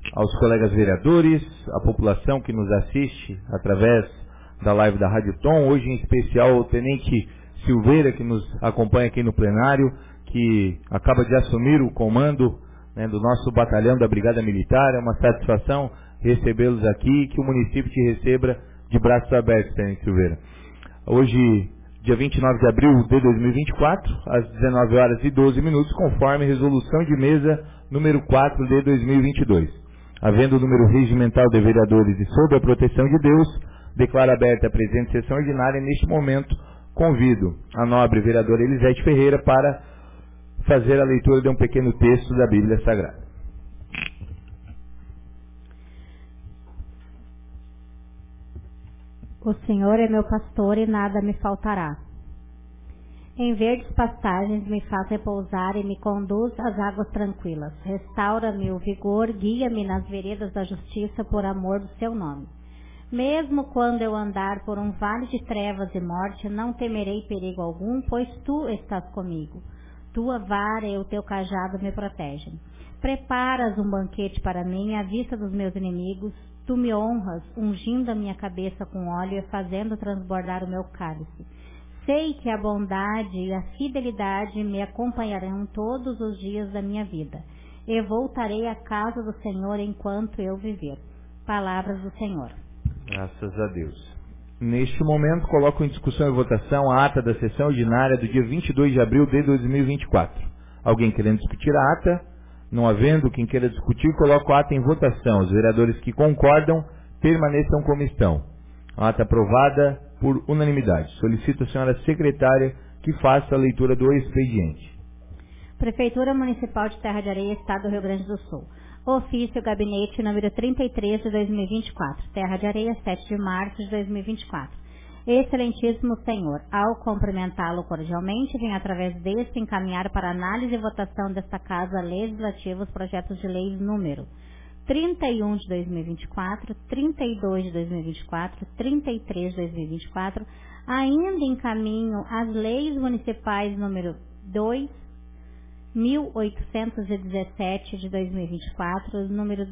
aos colegas vereadores, à população que nos assiste através da live da Rádio Tom, hoje em especial ao Tenente Silveira, que nos acompanha aqui no plenário, que acaba de assumir o comando, né, do nosso batalhão da Brigada Militar. É uma satisfação recebê-los aqui, que o município te receba de braços abertos, Tenente Silveira. Hoje, dia 29 de abril de 2024, às 19 horas e 12 minutos, conforme resolução de mesa número 4 de 2022. Havendo o número regimental de vereadores e sob a proteção de Deus, declaro aberta a presente sessão ordinária e, neste momento, convido a nobre vereadora Elisete Ferreira para fazer a leitura de um pequeno texto da Bíblia Sagrada. O Senhor é meu pastor e nada me faltará. Em verdes pastagens me faz repousar e me conduz às águas tranquilas. Restaura-me o vigor, guia-me nas veredas da justiça por amor do seu nome. Mesmo quando eu andar por um vale de trevas e morte, não temerei perigo algum, pois tu estás comigo. Tua vara e o teu cajado me protegem. Preparas um banquete para mim à vista dos meus inimigos. Tu me honras, ungindo a minha cabeça com óleo e fazendo transbordar o meu cálice. Sei que a bondade e a fidelidade me acompanharão todos os dias da minha vida. E voltarei à casa do Senhor enquanto eu viver. Palavras do Senhor. Graças a Deus. Neste momento, coloco em discussão e votação a ata da sessão ordinária do dia 22 de abril de 2024. Alguém querendo discutir a ata? Não havendo quem queira discutir, coloco a ata em votação. Os vereadores que concordam permaneçam como estão. A ata aprovada por unanimidade. Solicito a senhora secretária que faça a leitura do expediente. Prefeitura Municipal de Terra de Areia, Estado do Rio Grande do Sul. Ofício Gabinete número 33 de 2024. Terra de Areia, 7 de março de 2024. Excelentíssimo Senhor, ao cumprimentá-lo cordialmente, venho através deste encaminhar para análise e votação desta Casa Legislativa os projetos de lei número 31 de 2024, 32 de 2024, 33 de 2024, ainda encaminho as leis municipais número 2.817 de 2024, número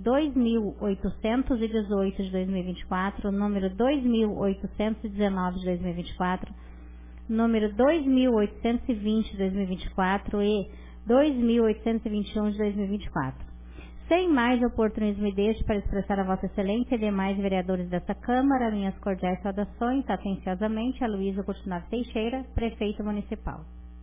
2.818 de 2024, número 2.819 de 2024, número 2.820 de 2024 e 2.821 de 2024. Sem mais oportunismo me deixo para expressar a Vossa Excelência e demais vereadores desta Câmara minhas cordiais saudações, atenciosamente, a Luísa Coutinho Teixeira, Prefeito Municipal.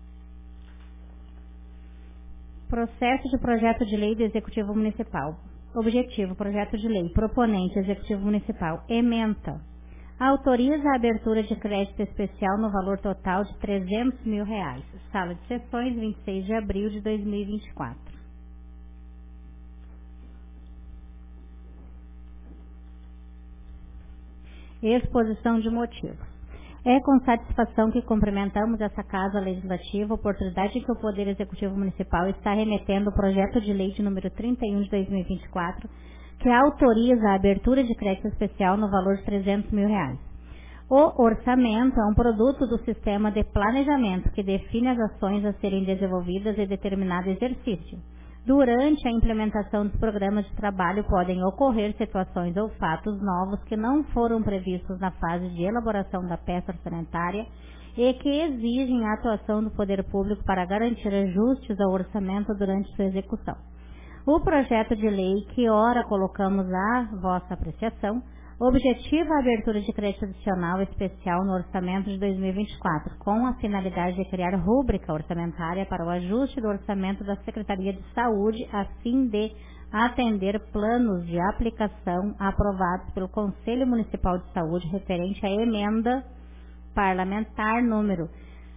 Processo de projeto de lei do Executivo Municipal. Objetivo, projeto de lei. Proponente, Executivo Municipal. Ementa. Autoriza a abertura de crédito especial no valor total de R$300 mil. Sala de sessões, 26 de abril de 2024. Exposição de motivos. É com satisfação que cumprimentamos essa Casa Legislativa, oportunidade em que o Poder Executivo Municipal está remetendo o projeto de lei de número 31 de 2024, que autoriza a abertura de crédito especial no valor de R$300 mil. O orçamento é um produto do sistema de planejamento que define as ações a serem desenvolvidas em determinado exercício. Durante a implementação dos programas de trabalho podem ocorrer situações ou fatos novos que não foram previstos na fase de elaboração da peça orçamentária e que exigem a atuação do poder público para garantir ajustes ao orçamento durante sua execução. O projeto de lei que ora colocamos à vossa apreciação objetiva a abertura de crédito adicional especial no orçamento de 2024, com a finalidade de criar rúbrica orçamentária para o ajuste do orçamento da Secretaria de Saúde, a fim de atender planos de aplicação aprovados pelo Conselho Municipal de Saúde referente à emenda parlamentar número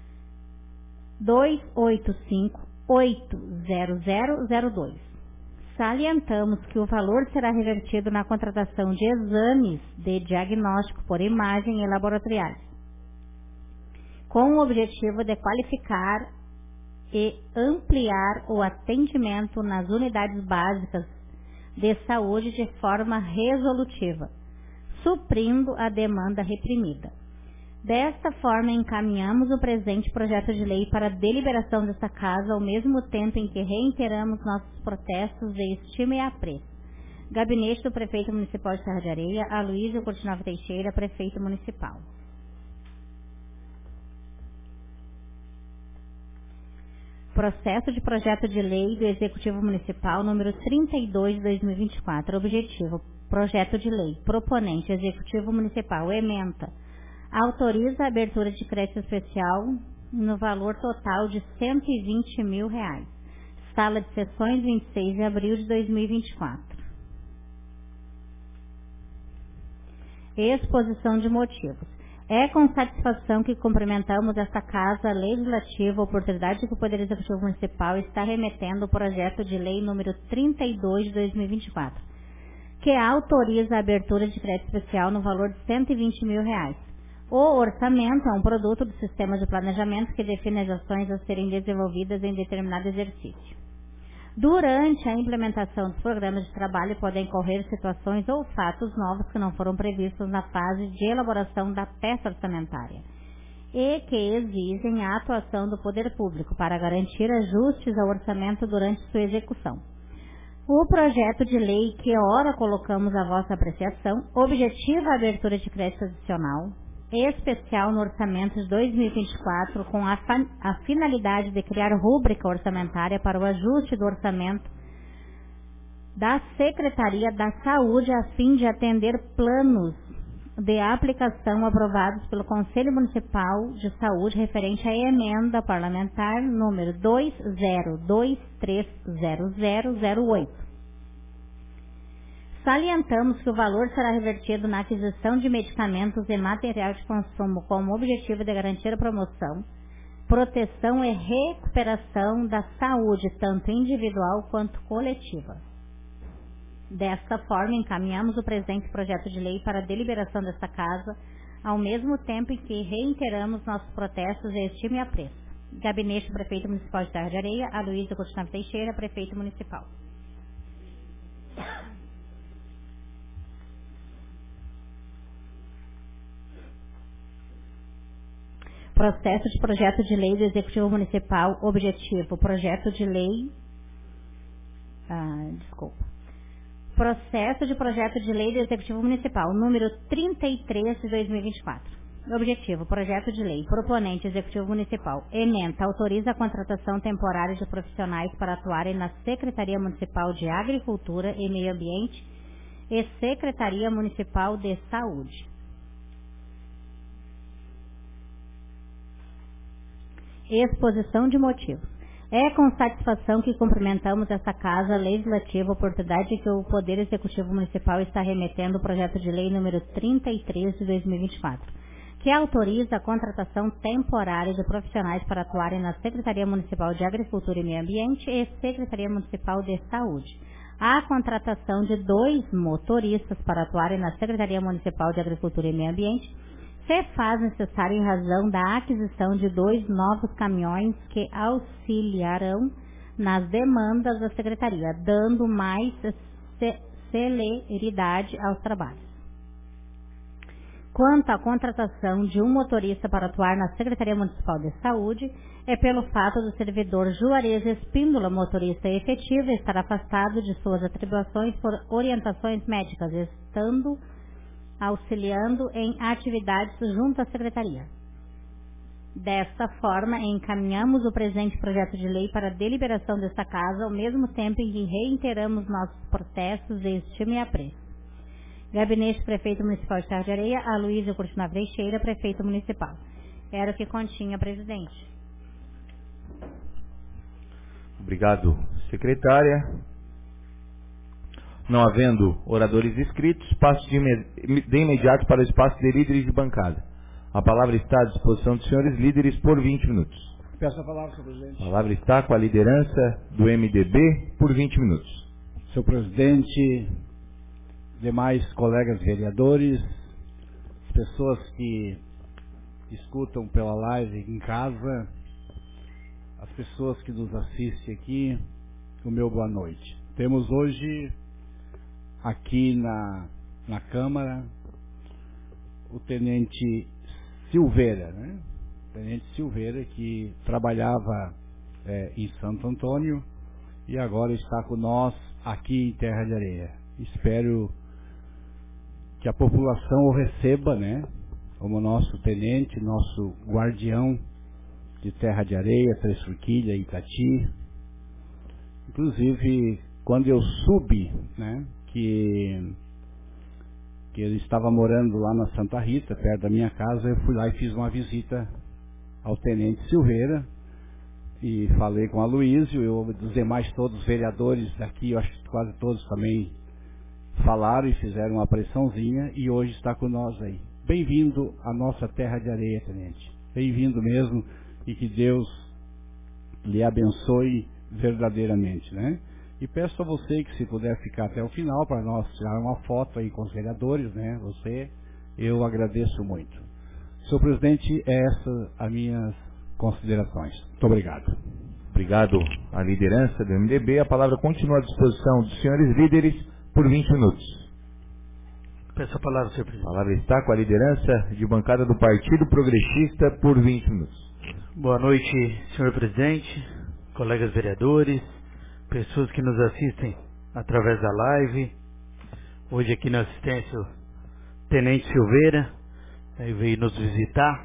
285-80002. Salientamos que o valor será revertido na contratação de exames de diagnóstico por imagem e laboratoriais, com o objetivo de qualificar e ampliar o atendimento nas unidades básicas de saúde de forma resolutiva, suprindo a demanda reprimida. Desta forma, encaminhamos o presente projeto de lei para a deliberação desta Casa, ao mesmo tempo em que reiteramos nossos protestos de estima e apreço. Gabinete do Prefeito Municipal de Serra de Areia, Aloysio Curtinov Teixeira, Prefeito Municipal. Processo de projeto de lei do Executivo Municipal número 32 de 2024. Objetivo: projeto de lei. Proponente: Executivo Municipal. Ementa: autoriza a abertura de crédito especial no valor total de R$120 mil. Sala de sessões, 26 de abril de 2024. Exposição de motivos. É com satisfação que cumprimentamos esta Casa Legislativa, a oportunidade que o Poder Executivo Municipal está remetendo o projeto de lei número 32 de 2024, que autoriza a abertura de crédito especial no valor de R$120 mil. O orçamento é um produto do sistema de planejamento que define as ações a serem desenvolvidas em determinado exercício. Durante a implementação dos programas de trabalho podem ocorrer situações ou fatos novos que não foram previstos na fase de elaboração da peça orçamentária e que exigem a atuação do poder público para garantir ajustes ao orçamento durante sua execução. O projeto de lei que ora colocamos à vossa apreciação objetiva a abertura de crédito adicional especial no orçamento de 2024 com a finalidade de criar rúbrica orçamentária para o ajuste do orçamento da Secretaria da Saúde a fim de atender planos de aplicação aprovados pelo Conselho Municipal de Saúde referente à emenda parlamentar número 20230008. Salientamos que o valor será revertido na aquisição de medicamentos e material de consumo com o objetivo de garantir a promoção, proteção e recuperação da saúde, tanto individual quanto coletiva. Desta forma, encaminhamos o presente projeto de lei para a deliberação desta Casa, ao mesmo tempo em que reiteramos nossos protestos e estima e apreço. Gabinete do Prefeito Municipal de Serra de Areia, Aloysio Curtinov Teixeira, Prefeito Municipal. Processo de projeto de lei do Executivo Municipal. Objetivo: projeto de lei. Processo de projeto de lei do Executivo Municipal, número 33 de 2024. Objetivo: projeto de lei. Proponente: Executivo Municipal. Ementa: autoriza a contratação temporária de profissionais para atuarem na Secretaria Municipal de Agricultura e Meio Ambiente e Secretaria Municipal de Saúde. Exposição de motivos. É com satisfação que cumprimentamos esta Casa Legislativa, a oportunidade que o Poder Executivo Municipal está remetendo o projeto de lei número 33 de 2024, que autoriza a contratação temporária de profissionais para atuarem na Secretaria Municipal de Agricultura e Meio Ambiente e Secretaria Municipal de Saúde. A contratação de 2 motoristas para atuarem na Secretaria Municipal de Agricultura e Meio Ambiente se faz necessário em razão da aquisição de 2 novos caminhões que auxiliarão nas demandas da Secretaria, dando mais celeridade aos trabalhos. Quanto à contratação de um motorista para atuar na Secretaria Municipal de Saúde, é pelo fato do servidor Juarez Espíndola, motorista efetivo, estar afastado de suas atribuições por orientações médicas, estando auxiliando em atividades junto à Secretaria. Desta forma, encaminhamos o presente projeto de lei para a deliberação desta Casa, ao mesmo tempo em que reiteramos nossos protestos de estima e apreço. Gabinete do Prefeito Municipal de Serra de Areia, Aloysio Curtinov Teixeira, Prefeito Municipal. Era o que continha, presidente. Obrigado, secretária. Não havendo oradores inscritos, passo de imediato para o espaço de líderes de bancada. A palavra está à disposição dos senhores líderes por 20 minutos. Peço a palavra, senhor presidente. A palavra está com a liderança do MDB por 20 minutos. Senhor presidente, demais colegas vereadores, as pessoas que escutam pela live em casa, as pessoas que nos assistem aqui, o meu boa noite. Temos hoje aqui na Câmara o Tenente Silveira, né? Tenente Silveira, que trabalhava em Santo Antônio e agora está com nós aqui em Terra de Areia. Espero que a população o receba, né, como nosso tenente, nosso guardião de Terra de Areia, Três Forquilhas, Itati. Inclusive, quando eu soube, né, que ele estava morando lá na Santa Rita, perto da minha casa, eu fui lá e fiz uma visita ao Tenente Silveira e falei com a Luísio, os demais todos os vereadores daqui, eu acho que quase todos também falaram e fizeram uma pressãozinha, e hoje está com nós aí. Bem-vindo à nossa Terra de Areia, Tenente. Bem-vindo mesmo, e que Deus lhe abençoe verdadeiramente, né? E peço a você que, se puder ficar até o final para nós tirar uma foto aí com os vereadores, né? Eu agradeço muito. Senhor presidente, essas as minhas considerações. Muito obrigado. Obrigado à liderança do MDB. A palavra continua à disposição dos senhores líderes por 20 minutos. Peço a palavra, senhor presidente. A palavra está com a liderança de bancada do Partido Progressista por 20 minutos. Boa noite, senhor presidente, colegas vereadores, pessoas que nos assistem através da live. Hoje aqui na assistência o Tenente Silveira veio nos visitar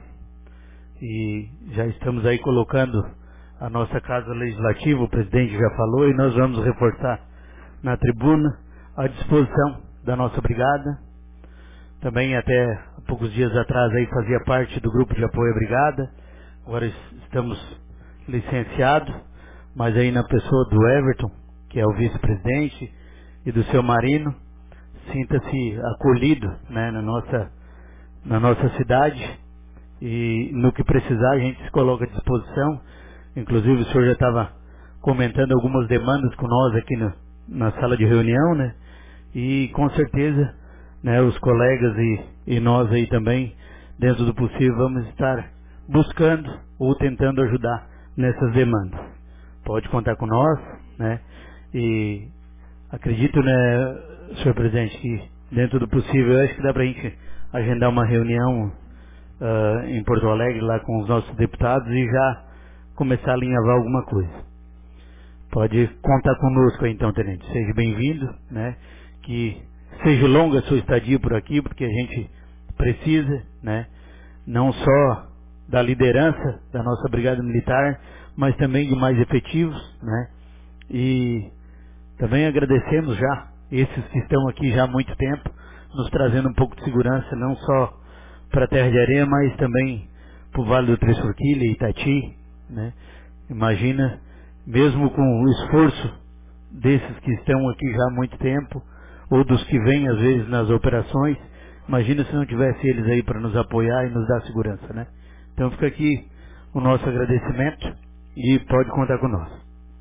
e já estamos aí colocando a nossa Casa Legislativa, o presidente já falou, e nós vamos reforçar na tribuna à disposição da nossa brigada. Também até há poucos dias atrás aí fazia parte do grupo de apoio à brigada, agora estamos licenciados, mas aí na pessoa do Everton, que é o vice-presidente, e do seu Marino, sinta-se acolhido, né, na nossa cidade, e no que precisar a gente se coloca à disposição. Inclusive o senhor já estava comentando algumas demandas com nós aqui na sala de reunião, né, e com certeza, né, os colegas e nós aí também, dentro do possível, vamos estar buscando ou tentando ajudar nessas demandas. Pode contar com nós, né? E acredito, né, senhor presidente, que dentro do possível, acho que dá para a gente agendar uma reunião em Porto Alegre lá com os nossos deputados e já começar a alinhavar alguma coisa. Pode contar conosco aí, então, tenente. Seja bem-vindo, né? Que seja longa a sua estadia por aqui, porque a gente precisa, né, não só da liderança da nossa Brigada Militar, mas também de mais efetivos, né? E também agradecemos já esses que estão aqui já há muito tempo, nos trazendo um pouco de segurança, não só para a Terra de Areia, mas também para o Vale do Três Forquilhas e Itati, né? Imagina, mesmo com o esforço desses que estão aqui já há muito tempo, ou dos que vêm às vezes nas operações, imagina se não tivesse eles aí para nos apoiar e nos dar segurança, né? Então fica aqui o nosso agradecimento e pode contar com nós.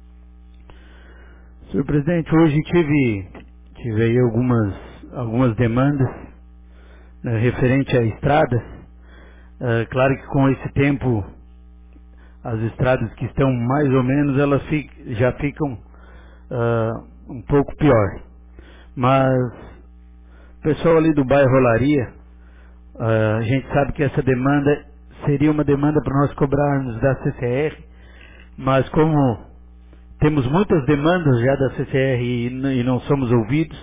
Senhor presidente, hoje tive aí algumas demandas, né, referente a estradas. Claro que com esse tempo as estradas que estão mais ou menos, elas já ficam um pouco pior. Mas o pessoal ali do bairro Olaria, a gente sabe que essa demanda seria uma demanda para nós cobrarmos da CCR, mas como temos muitas demandas já da CCR e não somos ouvidos,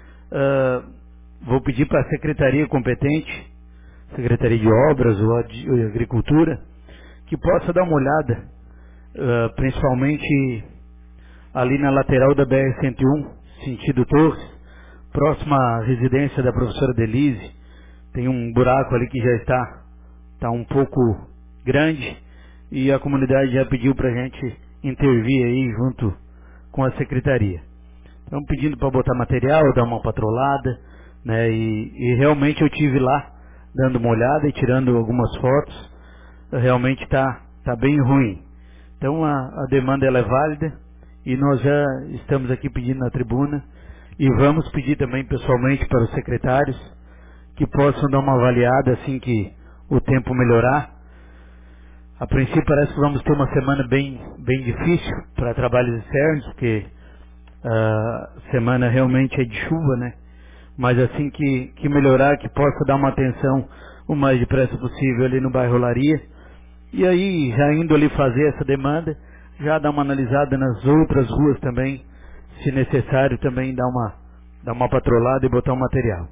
vou pedir para a secretaria competente, Secretaria de Obras ou de Agricultura, que possa dar uma olhada, principalmente ali na lateral da BR-101, sentido Torres, próxima à residência da professora Denise. Tem um buraco ali que já está um pouco grande e a comunidade já pediu para a gente intervir aí junto com a secretaria. Então pedindo para botar material, dar uma patrolada, né, e realmente eu tive lá dando uma olhada e tirando algumas fotos. Realmente está bem ruim. Então a demanda ela é válida e nós já estamos aqui pedindo na tribuna e vamos pedir também pessoalmente para os secretários que possam dar uma avaliada assim que o tempo melhorar. A princípio parece que vamos ter uma semana bem difícil para trabalhos externos, porque a semana realmente é de chuva, né? Mas assim que melhorar, que possa dar uma atenção o mais depressa possível ali no bairro Olaria. E aí, já indo ali fazer essa demanda, já dar uma analisada nas outras ruas também, se necessário também dar dar uma patrolada e botar um material.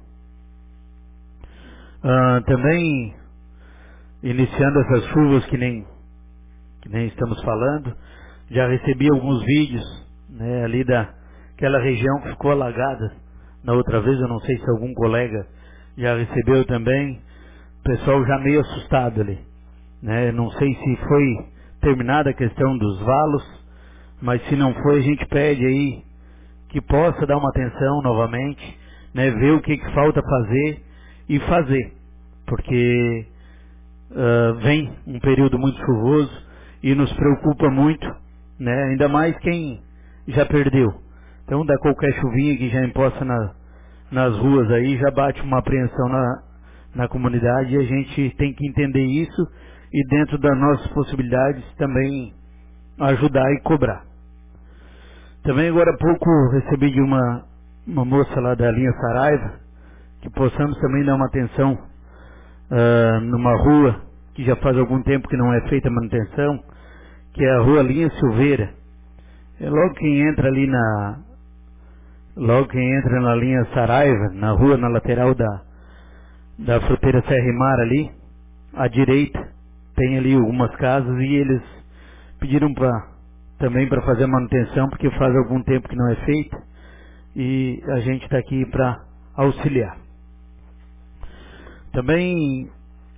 Também, iniciando essas chuvas que nem estamos falando, já recebi alguns vídeos, né, ali daquela região que ficou alagada na outra vez. Eu não sei se algum colega já recebeu também. O pessoal já meio assustado ali, né? Não sei se foi terminada a questão dos valos, mas se não foi, a gente pede aí que possa dar uma atenção novamente, né, ver o que falta fazer e fazer, porque vem um período muito chuvoso e nos preocupa muito, né, ainda mais quem já perdeu. Então, dá qualquer chuvinha que já imposta nas ruas aí, já bate uma apreensão na comunidade, e a gente tem que entender isso e, dentro das nossas possibilidades, também ajudar e cobrar. Também agora há pouco recebi de uma moça lá da linha Saraiva, que possamos também dar uma atenção numa rua que já faz algum tempo que não é feita a manutenção, que é a rua Linha Silveira. Logo quem entra ali na linha Saraiva, na rua, na lateral da fruteira Serra e Mar ali, à direita, tem ali algumas casas, e eles pediram também para fazer a manutenção, porque faz algum tempo que não é feita, e a gente está aqui para auxiliar. Também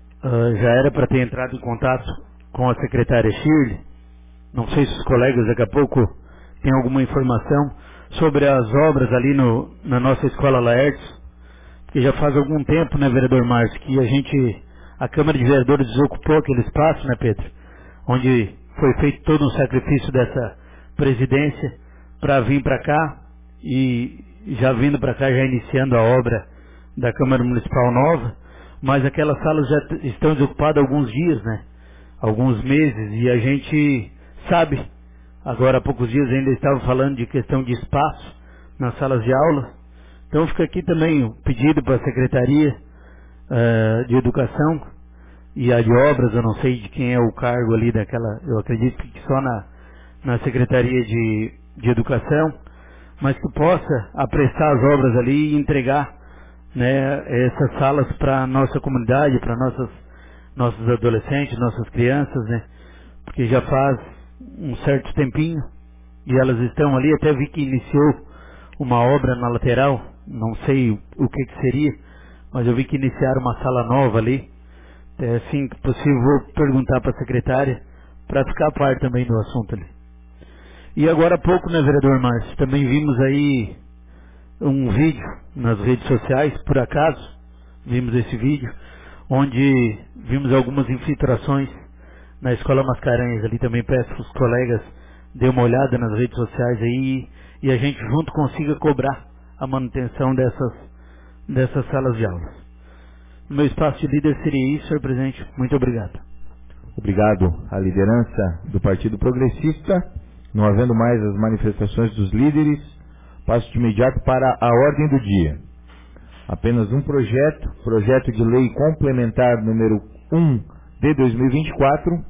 já era para ter entrado em contato com a secretária Shirley. Não sei se os colegas daqui a pouco têm alguma informação sobre as obras ali na nossa escola Laertes, que já faz algum tempo, né, vereador Márcio, que a Câmara de Vereadores desocupou aquele espaço, né, Pedro, onde foi feito todo um sacrifício dessa presidência para vir para cá, e já vindo para cá, já iniciando a obra da Câmara Municipal nova, mas aquelas salas já estão desocupadas há alguns dias, né, alguns meses, e a gente sabe, agora há poucos dias ainda estava falando de questão de espaço nas salas de aula. Então fica aqui também o pedido para a Secretaria de Educação e a de Obras, eu não sei de quem é o cargo ali daquela, eu acredito que só na Secretaria de Educação, mas que possa apressar as obras ali e entregar, né, essas salas para a nossa comunidade, para nossos adolescentes, nossas crianças, né, porque já faz um certo tempinho e elas estão ali. Até vi que iniciou uma obra na lateral, não sei o que seria, mas eu vi que iniciaram uma sala nova ali. Assim que possível, vou perguntar para a secretária para ficar a par também do assunto ali. E agora há pouco, né, vereador Márcio, também vimos aí um vídeo nas redes sociais, por acaso vimos esse vídeo, onde vimos algumas infiltrações na Escola Mascarenhas ali. Também peço para os colegas dê uma olhada nas redes sociais aí, e a gente junto consiga cobrar a manutenção dessas salas de aulas. O meu espaço de líder seria isso, senhor presidente. Muito obrigado. Obrigado à liderança do Partido Progressista. Não havendo mais as manifestações dos líderes, passo de imediato para a ordem do dia. Apenas um projeto de lei complementar número 1 de 2024,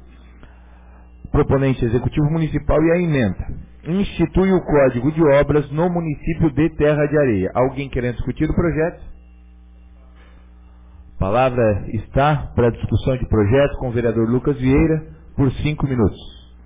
proponente Executivo Municipal, e a emenda. Institui o Código de Obras no município de Terra de Areia. Alguém querendo discutir o projeto? A palavra está para a discussão de projeto com o vereador Lucas Vieira, por 5 minutos.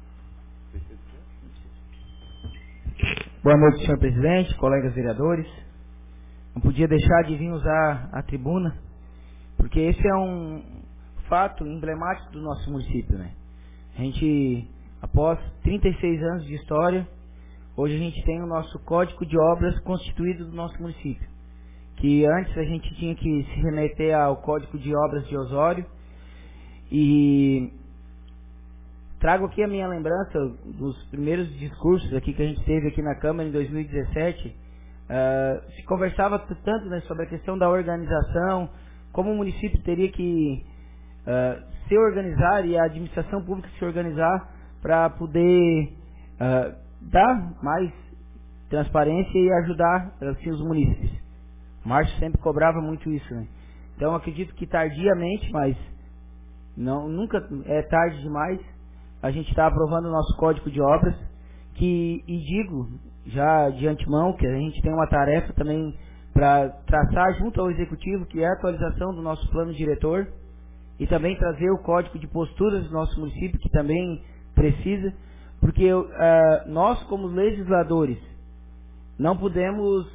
Boa noite, senhor presidente, colegas vereadores. Não podia deixar de vir usar a tribuna, porque esse é um fato emblemático do nosso município, né? A gente, após 36 anos de história, hoje a gente tem o nosso Código de Obras constituído do nosso município, que antes a gente tinha que se remeter ao Código de Obras de Osório. E trago aqui a minha lembrança dos primeiros discursos aqui que a gente teve aqui na Câmara em 2017. Se conversava tanto, né, sobre a questão da organização, como o município teria que se organizar e a administração pública se organizar para poder dar mais transparência e ajudar assim, os munícipes. O Márcio sempre cobrava muito isso, né? Então acredito que tardiamente, mas nunca é tarde demais, a gente está aprovando o nosso Código de Obras, e digo já de antemão que a gente tem uma tarefa também para traçar junto ao Executivo, que é a atualização do nosso plano diretor, e também trazer o código de posturas do nosso município, que também precisa, porque nós, como legisladores, não podemos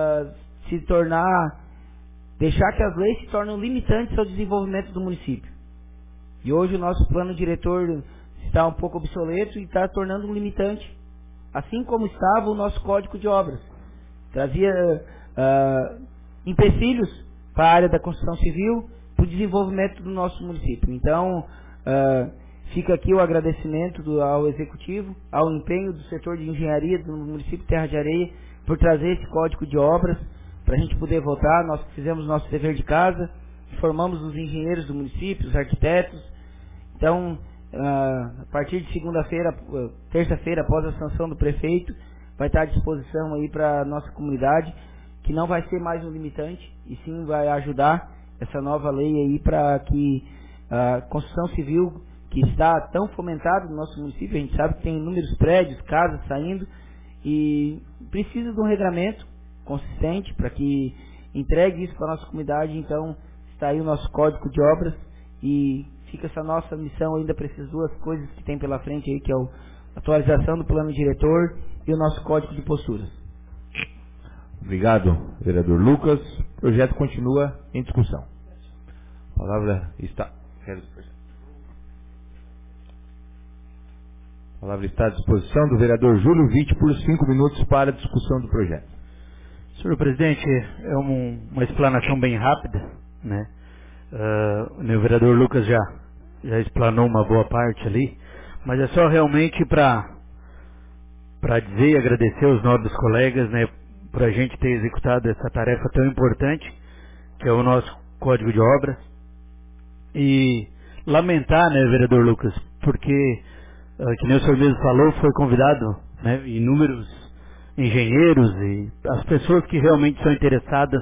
deixar que as leis se tornem limitantes ao desenvolvimento do município. E hoje o nosso plano diretor está um pouco obsoleto e está tornando um limitante, assim como estava o nosso código de obras. Trazia empecilhos para a área da construção civil, para o desenvolvimento do nosso município. Então, fica aqui o agradecimento ao Executivo, ao empenho do setor de engenharia do município de Terra de Areia, por trazer esse código de obras, para a gente poder votar. Nós fizemos nosso dever de casa, formamos os engenheiros do município, os arquitetos. Então, a partir de terça-feira, após a sanção do prefeito, vai estar à disposição aí para a nossa comunidade, que não vai ser mais um limitante, e sim vai ajudar essa nova lei aí para que a construção civil, que está tão fomentada no nosso município, a gente sabe que tem inúmeros prédios, casas saindo, e precisa de um regramento consistente para que entregue isso para a nossa comunidade. Então está aí o nosso código de obras, e fica essa nossa missão ainda para essas duas coisas que tem pela frente aí, que é a atualização do plano diretor e o nosso código de posturas. Obrigado, vereador Lucas. O projeto continua em discussão. A palavra está à disposição do vereador Júlio Witt por 5 minutos para a discussão do projeto. Senhor presidente, é uma explanação bem rápida, né? O vereador Lucas já explanou uma boa parte ali, mas é só realmente para dizer e agradecer aos nobres colegas, né, por a gente ter executado essa tarefa tão importante, que é o nosso Código de Obras, e lamentar, né, vereador Lucas, porque, que nem o senhor mesmo falou, foi convidado, né, inúmeros engenheiros e as pessoas que realmente são interessadas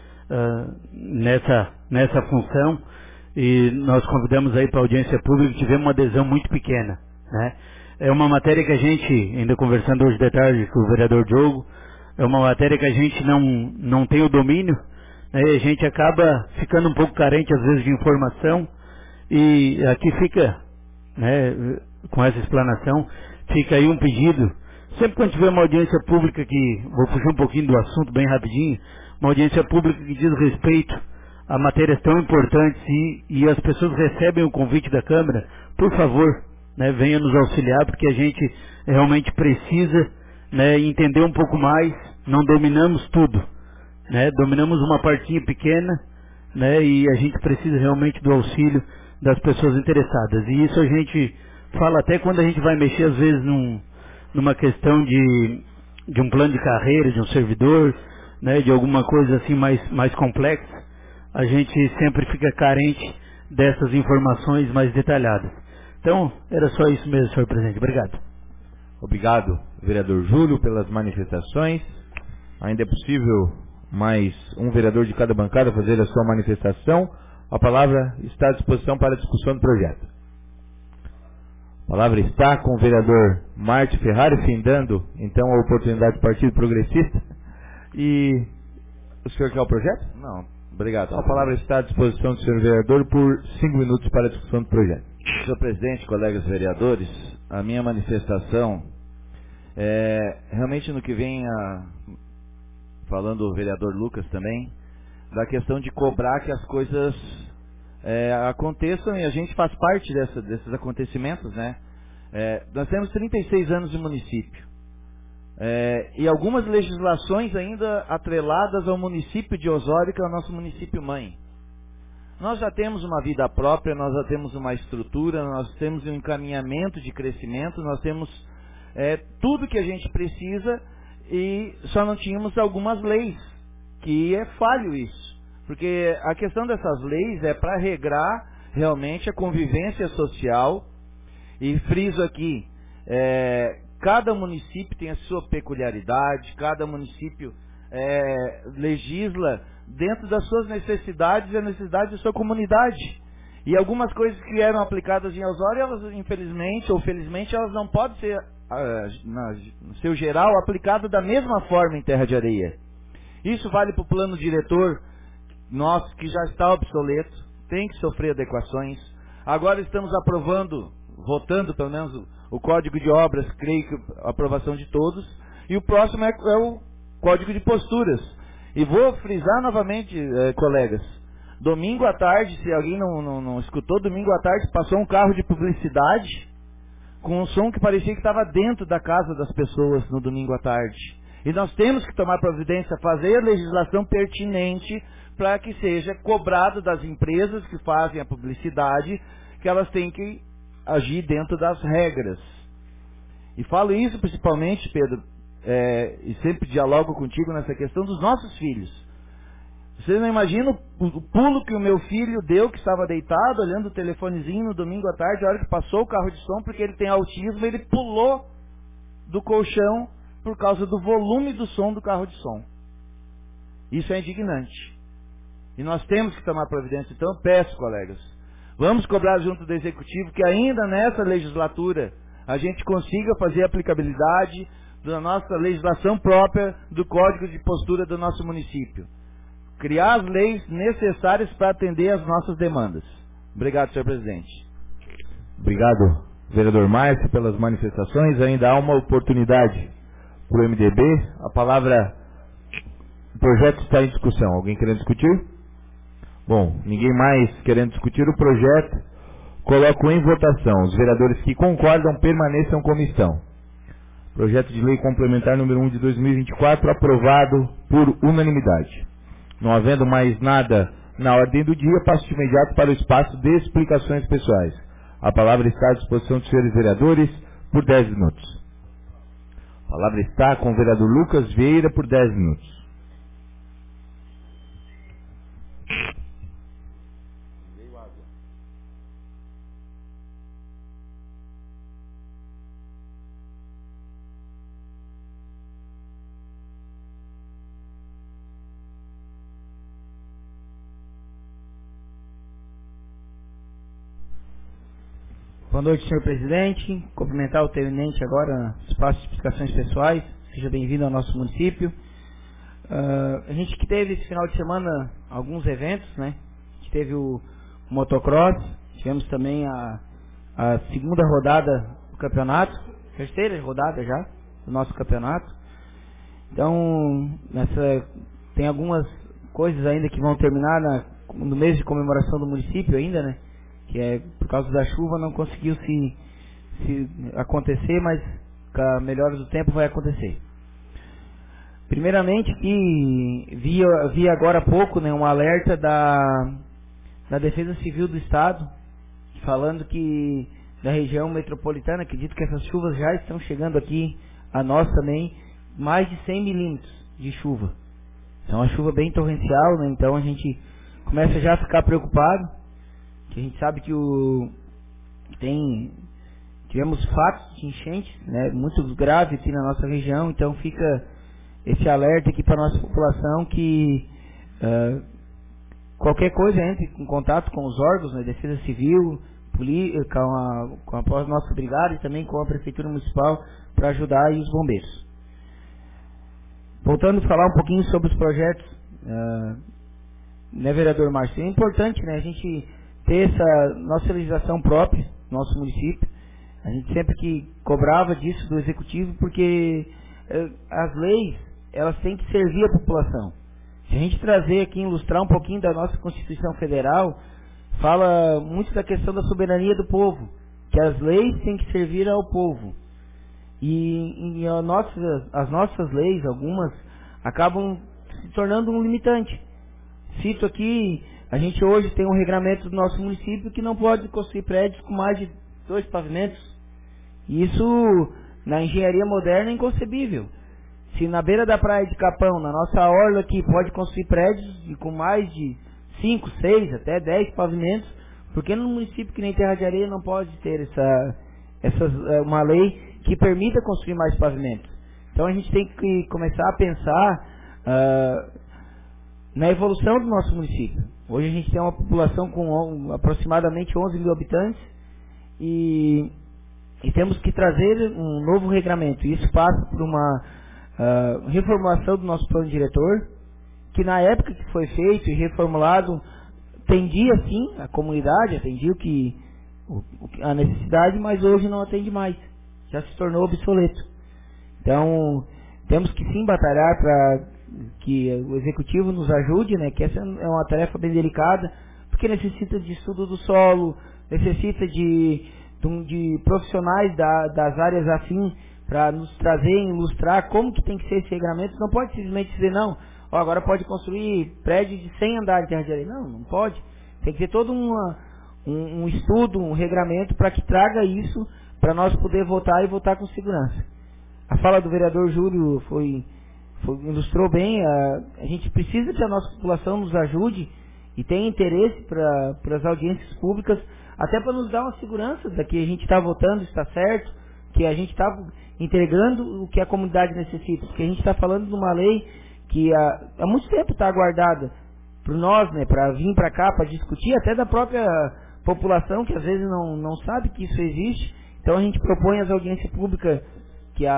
nessa função, e nós convidamos aí para a audiência pública e tivemos uma adesão muito pequena, né? É uma matéria que a gente, ainda conversando hoje de tarde com o vereador Diogo, é uma matéria que a gente não tem o domínio, né? E a gente acaba ficando um pouco carente às vezes de informação, e aqui fica, né, com essa explanação, fica aí um pedido. Sempre quando tiver uma audiência pública, que vou fugir um pouquinho do assunto bem rapidinho, uma audiência pública que diz respeito a matérias tão importantes, e as pessoas recebem o convite da Câmara, por favor, né, venha nos auxiliar, porque a gente realmente precisa, né, entender um pouco mais. Não dominamos tudo, né, dominamos uma partinha pequena, né, e a gente precisa realmente do auxílio das pessoas interessadas. E isso a gente fala até quando a gente vai mexer às vezes numa questão de um plano de carreira, de um servidor, né, de alguma coisa assim mais complexa. A gente sempre fica carente dessas informações mais detalhadas. Então, era só isso mesmo, senhor presidente. Obrigado. Obrigado, vereador Júlio, pelas manifestações. Ainda é possível mais um vereador de cada bancada fazer a sua manifestação. A palavra está à disposição para a discussão do projeto. A palavra está com o vereador Márcio Ferrari, findando então a oportunidade do Partido Progressista. E o senhor quer o projeto? Não. Obrigado. Então, a palavra está à disposição do senhor vereador por 5 minutos para a discussão do projeto. Senhor presidente, colegas vereadores, a minha manifestação é realmente no que vem falando o vereador Lucas também, da questão de cobrar que as coisas aconteçam, e a gente faz parte desses acontecimentos, né? Nós temos 36 anos de município. E algumas legislações ainda atreladas ao município de Osório, que é o nosso município mãe. Nós já temos uma vida própria, nós já temos uma estrutura, nós temos um encaminhamento de crescimento, nós temos tudo que a gente precisa, e só não tínhamos algumas leis, que é falho isso. Porque a questão dessas leis é para regrar realmente a convivência social, e friso aqui, cada município tem a sua peculiaridade, cada município legisla dentro das suas necessidades e a necessidade da sua comunidade. E algumas coisas que eram aplicadas em Osório, elas infelizmente ou felizmente, elas não podem ser no seu geral, aplicado da mesma forma em terra de areia. Isso vale para o plano diretor nosso, que já está obsoleto, tem que sofrer adequações. Agora estamos votando pelo menos o Código de Obras, creio que a aprovação de todos, e o próximo é o Código de Posturas. E vou frisar novamente, colegas, domingo à tarde, se alguém não escutou, domingo à tarde passou um carro de publicidade com um som que parecia que estava dentro da casa das pessoas no domingo à tarde. E nós temos que tomar providência, fazer a legislação pertinente para que seja cobrado das empresas que fazem a publicidade, que elas têm que agir dentro das regras. E falo isso principalmente, Pedro, e sempre dialogo contigo nessa questão dos nossos filhos. Você não imagina o pulo que o meu filho deu, que estava deitado, olhando o telefonezinho no domingo à tarde, a hora que passou o carro de som, porque ele tem autismo, ele pulou do colchão por causa do volume do som do carro de som. Isso é indignante. E nós temos que tomar providência. Então eu peço, colegas, vamos cobrar junto do Executivo que ainda nessa legislatura a gente consiga fazer a aplicabilidade da nossa legislação própria do Código de Postura do nosso município. Criar as leis necessárias para atender às nossas demandas. Obrigado, senhor presidente. Obrigado, vereador Márcio, pelas manifestações. Ainda há uma oportunidade para o MDB. A palavra, o projeto está em discussão. Alguém querendo discutir? Bom, ninguém mais querendo discutir o projeto, coloco em votação. Os vereadores que concordam permaneçam como estão. Projeto de lei complementar número 1 de 2024, aprovado por unanimidade. Não havendo mais nada na ordem do dia, passo de imediato para o espaço de explicações pessoais. A palavra está à disposição dos senhores vereadores por 10 minutos. A palavra está com o vereador Lucas Vieira por 10 minutos. Boa noite, senhor presidente. Cumprimentar o tenente agora no espaço de explicações pessoais. Seja bem-vindo ao nosso município. A gente que teve esse final de semana alguns eventos, né? A gente teve o motocross, tivemos também a segunda rodada do campeonato, terceira rodada já do nosso campeonato. Então, tem algumas coisas ainda que vão terminar no mês de comemoração do município ainda, né? Que é por causa da chuva não conseguiu se acontecer, mas com a melhora do tempo vai acontecer. Primeiramente que vi agora há pouco, né, um alerta da Defesa Civil do Estado, falando que da região metropolitana, acredito que essas chuvas já estão chegando aqui a nós também, mais de 100 milímetros de chuva. Então, uma chuva bem torrencial, né, então a gente começa já a ficar preocupado. A gente sabe que tivemos fatos de enchentes, né, muito graves aqui na nossa região, então fica esse alerta aqui para a nossa população que qualquer coisa entre em contato com os órgãos, né, Defesa Civil, com a nossa brigada e também com a Prefeitura Municipal para ajudar aí os bombeiros. Voltando a falar um pouquinho sobre os projetos, né, vereador Márcio, é importante, né, a gente ter essa nossa legislação própria, nosso município. A gente sempre que cobrava disso do Executivo, porque as leis, elas têm que servir a população. Se a gente trazer aqui, ilustrar um pouquinho da nossa Constituição Federal, fala muito da questão da soberania do povo, que as leis têm que servir ao povo. E as nossas leis, algumas, acabam se tornando um limitante. Cito aqui, a gente hoje tem um regramento do nosso município que não pode construir prédios com mais de 2 pavimentos. E isso, na engenharia moderna, é inconcebível. Se na beira da praia de Capão, na nossa orla aqui, pode construir prédios com mais de 5, 6, até 10 pavimentos, por que no município que nem Terra de Areia não pode ter uma lei que permita construir mais pavimentos? Então a gente tem que começar a pensar na evolução do nosso município. Hoje a gente tem uma população com aproximadamente 11 mil habitantes e E temos que trazer um novo regramento. Isso passa por uma reformulação do nosso plano diretor, que na época que foi feito e reformulado, atendia sim a comunidade, atendia a necessidade, mas hoje não atende mais. Já se tornou obsoleto. Então, temos que sim batalhar para que o executivo nos ajude, né? Que essa é uma tarefa bem delicada, porque necessita de estudo do solo, necessita de profissionais das áreas afins para nos trazer e ilustrar como que tem que ser esse regramento. Não pode simplesmente dizer, não, agora pode construir prédio de 100 andares de terra de areia. Não pode. Tem que ter todo um estudo, um regramento para que traga isso, para nós poder votar e votar com segurança. A fala do vereador Júlio ilustrou bem. A gente precisa que a nossa população nos ajude e tenha interesse para as audiências públicas, até para nos dar uma segurança de que a gente está votando, está certo, que a gente está entregando o que a comunidade necessita, porque a gente está falando de uma lei que há muito tempo está aguardada por nós, né, para vir para cá, para discutir, até da própria população, que às vezes não sabe que isso existe. Então a gente propõe as audiências públicas que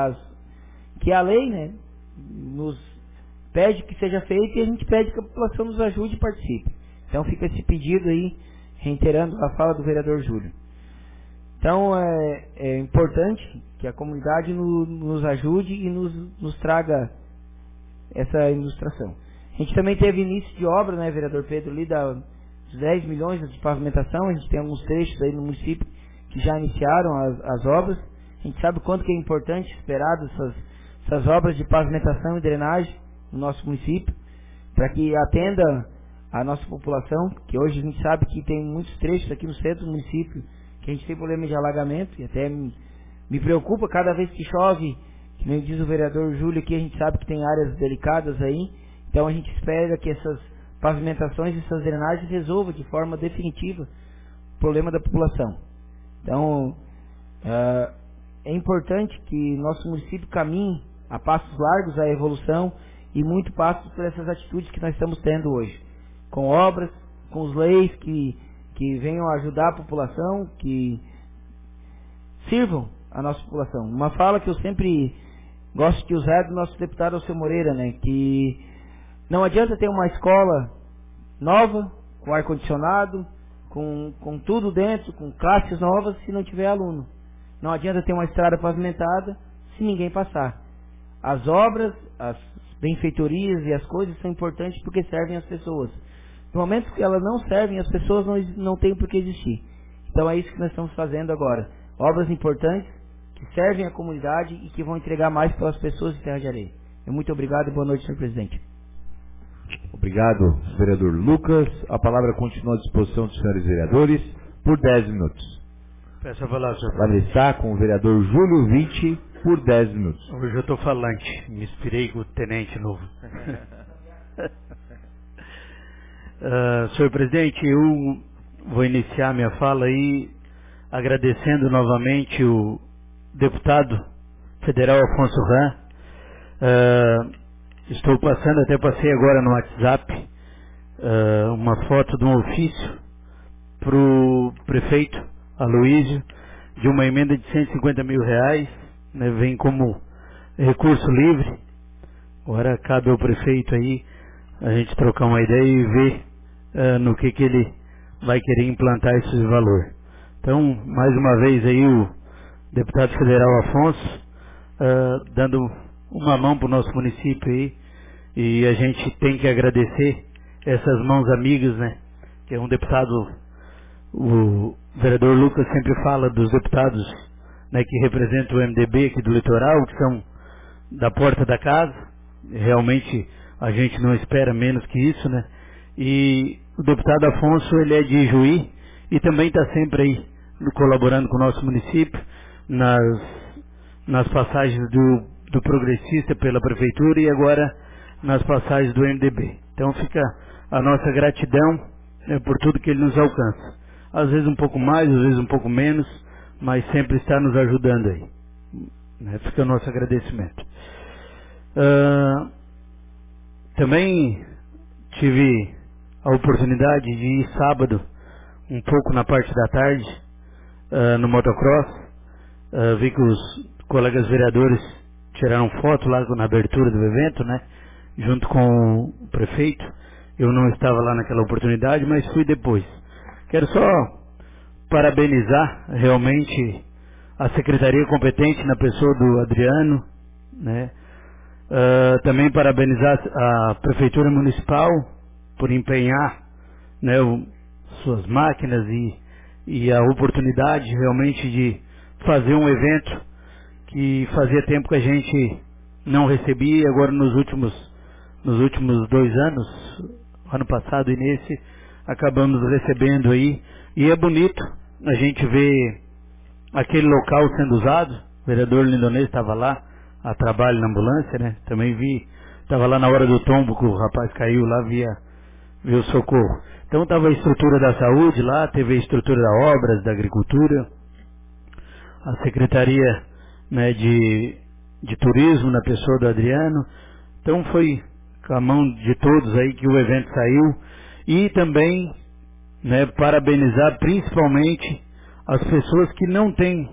a lei, né, nos pede que seja feita, e a gente pede que a população nos ajude e participe. Então fica esse pedido aí, reiterando a fala do vereador Júlio. Então é importante que a comunidade nos ajude e nos traga essa ilustração. A gente também teve início de obra, né, vereador Pedro, ali dos 10 milhões de pavimentação. A gente tem alguns trechos aí no município que já iniciaram as obras. A gente sabe o quanto que é importante esperar essas obras de pavimentação e drenagem no nosso município, para que atenda a nossa população, que hoje a gente sabe que tem muitos trechos aqui no centro do município que a gente tem problema de alagamento, e até me preocupa cada vez que chove, que nem diz o vereador Júlio aqui, a gente sabe que tem áreas delicadas aí. Então a gente espera que essas pavimentações e essas drenagens resolvam de forma definitiva o problema da população. Então é importante que nosso município caminhe a passos largos a evolução, e muito passos por essas atitudes que nós estamos tendo hoje, com obras, com as leis que venham ajudar a população, que sirvam a nossa população. Uma fala que eu sempre gosto de usar é do nosso deputado Alceu Moreira, né, que não adianta ter uma escola nova, com ar-condicionado, com tudo dentro, com classes novas, se não tiver aluno. Não adianta ter uma estrada pavimentada se ninguém passar. As obras, as benfeitorias e as coisas são importantes porque servem as pessoas. No momento que elas não servem, as pessoas não têm por que existir. Então é isso que nós estamos fazendo agora. Obras importantes que servem à comunidade e que vão entregar mais para as pessoas de Terra de Areia. Muito obrigado e boa noite, senhor presidente. Obrigado, vereador Lucas. A palavra continua à disposição dos senhores vereadores por 10 minutos. Peço a palavra, senhor. Vai estar com o vereador Júlio Vitti por 10 minutos. Hoje eu estou falante, me inspirei com o tenente novo. Senhor presidente, eu vou iniciar minha fala aí agradecendo novamente o deputado federal Afonso Ram. Estou passando, até passei agora no WhatsApp, uma foto de um ofício para o prefeito Aloísio, de uma emenda de R$150 mil, né, vem como recurso livre. Agora cabe ao prefeito aí a gente trocar uma ideia e ver no que ele vai querer implantar esse valor. Então, mais uma vez aí o deputado federal Afonso dando uma mão para o nosso município aí, e a gente tem que agradecer essas mãos amigas, né, que é um deputado, o vereador Lucas sempre fala dos deputados, né, que representam o MDB aqui do litoral, que são da porta da casa. Realmente a gente não espera menos que isso, né? E o deputado Afonso, ele é de Juí e também está sempre aí colaborando com o nosso município nas passagens do progressista pela prefeitura e agora nas passagens do MDB. Então fica a nossa gratidão, né, por tudo que ele nos alcança. Às vezes um pouco mais, às vezes um pouco menos, mas sempre está nos ajudando aí. Fica o nosso agradecimento. Também tive a oportunidade de ir sábado, um pouco na parte da tarde, no motocross. Vi que os colegas vereadores tiraram foto lá na abertura do evento, né? Junto com o prefeito. Eu não estava lá naquela oportunidade, mas fui depois. Quero só parabenizar realmente a secretaria competente na pessoa do Adriano, né? Também parabenizar a Prefeitura Municipal por empenhar, né, suas máquinas e a oportunidade realmente de fazer um evento que fazia tempo que a gente não recebia. Agora nos últimos 2 anos, ano passado e nesse, acabamos recebendo aí, e é bonito a gente ver aquele local sendo usado. O vereador Lindonês estava lá a trabalho na ambulância, né? Também vi, estava lá na hora do tombo que o rapaz caiu lá, via o socorro. Então estava a estrutura da saúde lá, teve a estrutura da obras, da agricultura, a secretaria, né, de turismo na pessoa do Adriano. Então foi com a mão de todos aí que o evento saiu. E também, né, parabenizar principalmente as pessoas que não têm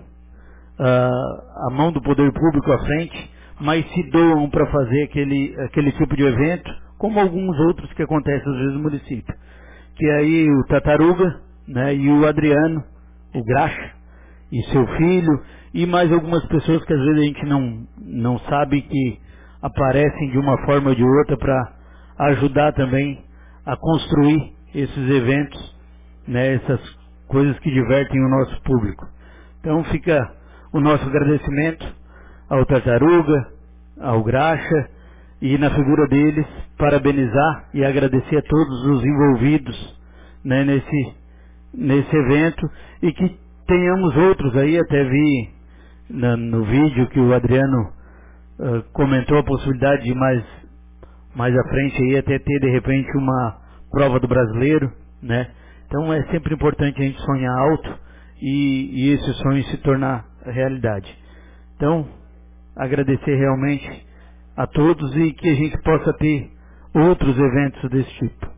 a mão do poder público à frente, mas se doam para fazer aquele tipo de evento, como alguns outros que acontecem às vezes no município. Que aí o Tartaruga, né, e o Adriano, o Graxa, e seu filho, e mais algumas pessoas que às vezes a gente não sabe, que aparecem de uma forma ou de outra para ajudar também a construir esses eventos, né, essas coisas que divertem o nosso público. Então fica o nosso agradecimento ao Tartaruga, ao Graxa, e na figura deles parabenizar e agradecer a todos os envolvidos, né, nesse evento, e que tenhamos outros aí. Até vi no vídeo que o Adriano comentou a possibilidade de mais à frente aí até ter de repente uma prova do brasileiro, né? Então é sempre importante a gente sonhar alto e esse sonho se tornar realidade. Então, agradecer realmente a todos e que a gente possa ter outros eventos desse tipo.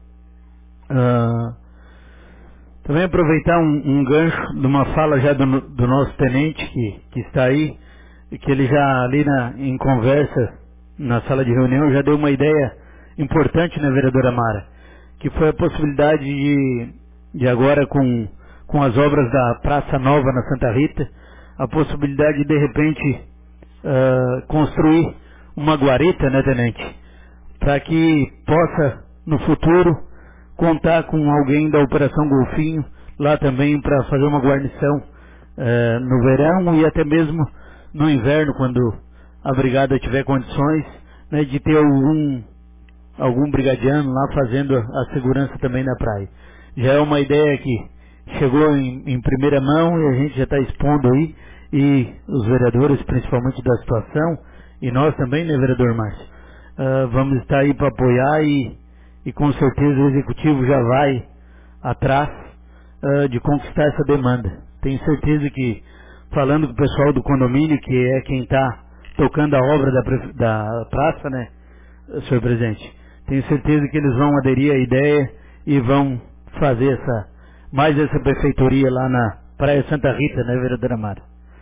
Também aproveitar um gancho de uma fala já do nosso tenente que está aí, que ele já ali em conversa na sala de reunião já deu uma ideia importante, né, vereadora Mara, que foi a possibilidade de agora com as obras da Praça Nova na Santa Rita, a possibilidade de repente construir uma guarita, né, tenente, para que possa no futuro contar com alguém da Operação Golfinho lá também para fazer uma guarnição no verão e até mesmo no inverno, quando a brigada tiver condições, né, de ter algum brigadiano lá fazendo a segurança também na praia. Já é uma ideia que chegou em primeira mão e a gente já está expondo aí, e os vereadores principalmente da situação, e nós também, né, vereador Márcio, vamos estar aí para apoiar e com certeza o executivo já vai atrás de conquistar essa demanda. Tenho certeza que, falando com o pessoal do condomínio, que é quem está tocando a obra da praça, né, senhor presidente, tenho certeza que eles vão aderir à ideia e vão fazer mais essa prefeitoria lá na Praia Santa Rita, né, vereadora Mara?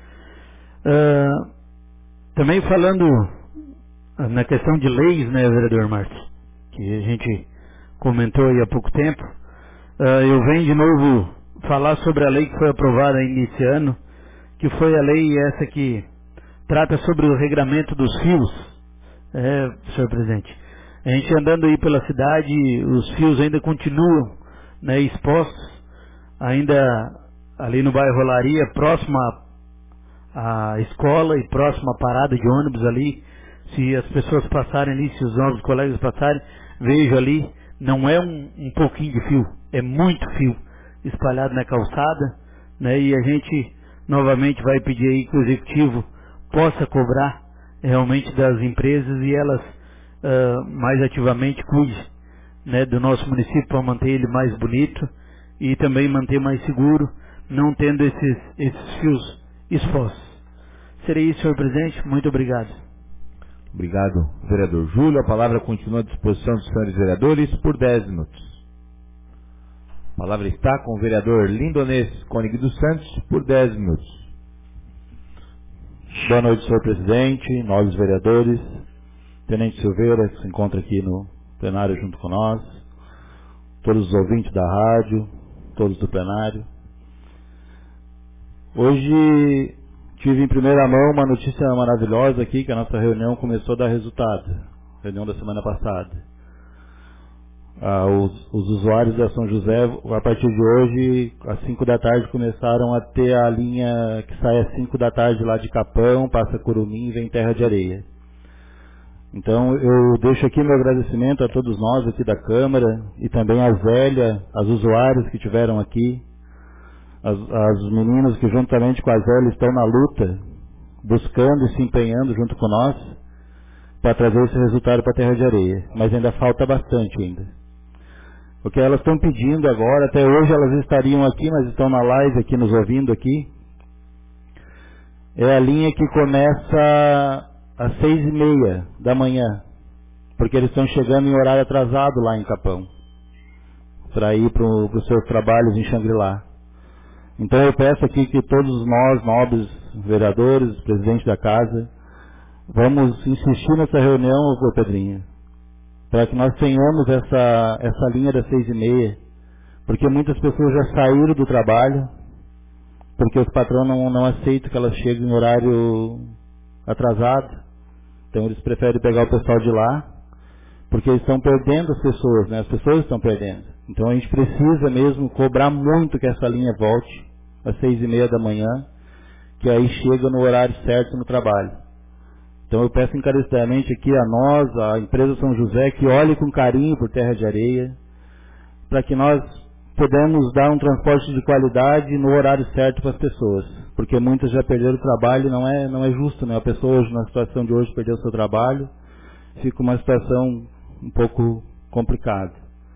Também falando na questão de leis, né, vereador Márcio, que a gente comentou aí há pouco tempo, eu venho de novo falar sobre a lei que foi aprovada nesse ano, que foi a lei essa que trata sobre o regramento dos fios, senhor presidente. A gente andando aí pela cidade, os fios ainda continuam, né, expostos, ainda ali no bairro Olaria, próximo à escola e próximo à parada de ônibus ali. Se as pessoas passarem ali, se os novos colegas passarem, vejo ali, não é um pouquinho de fio, é muito fio espalhado na calçada, né, e a gente novamente vai pedir aí que o executivo possa cobrar realmente das empresas e elas mais ativamente cuidem, né, do nosso município para manter ele mais bonito e também manter mais seguro, não tendo esses fios expostos. Seria isso, senhor presidente. Muito obrigado. Obrigado, vereador Júlio. A palavra continua à disposição dos senhores vereadores por 10 minutos. A palavra está com o vereador Lindonês Koenig dos Santos por 10 minutos. Boa noite, senhor presidente, nobres vereadores, Tenente Silveira, que se encontra aqui no plenário junto com nós, todos os ouvintes da rádio, todos do plenário. Hoje tive em primeira mão uma notícia maravilhosa aqui, que a nossa reunião começou a dar resultado, reunião da semana passada. Os usuários da São José, a partir de hoje, às 5 da tarde, começaram a ter a linha que sai às 5 da tarde lá de Capão, passa Curumim e vem Terra de Areia. Então eu deixo aqui meu agradecimento a todos nós aqui da Câmara e também a Zélia, as usuárias que estiveram aqui, as meninas que juntamente com a Zélia estão na luta, buscando e se empenhando junto com nós para trazer esse resultado para a Terra de Areia. Mas ainda falta bastante ainda. O que elas estão pedindo agora, até hoje elas estariam aqui, mas estão na live aqui nos ouvindo aqui, é a linha que começa às 6h30 da manhã, porque eles estão chegando em horário atrasado lá em Capão, para ir para os seus trabalhos em Xangri-Lá. Então eu peço aqui que todos nós, nobres vereadores, presidente da casa, vamos insistir nessa reunião, Pedrinho, para que nós tenhamos essa linha das 6h30, porque muitas pessoas já saíram do trabalho, porque os patrões não aceitam que elas cheguem em horário atrasado, então eles preferem pegar o pessoal de lá, porque eles estão perdendo as pessoas, né? As pessoas estão perdendo. Então a gente precisa mesmo cobrar muito que essa linha volte às 6h30 da manhã, que aí chega no horário certo no trabalho. Então eu peço encarecidamente aqui a nós, a empresa São José, que olhe com carinho por Terra de Areia, para que nós podemos dar um transporte de qualidade no horário certo para as pessoas, porque muitas já perderam o trabalho e não é justo, né? A pessoa hoje, na situação de hoje, perdeu o seu trabalho, fica uma situação um pouco complicada.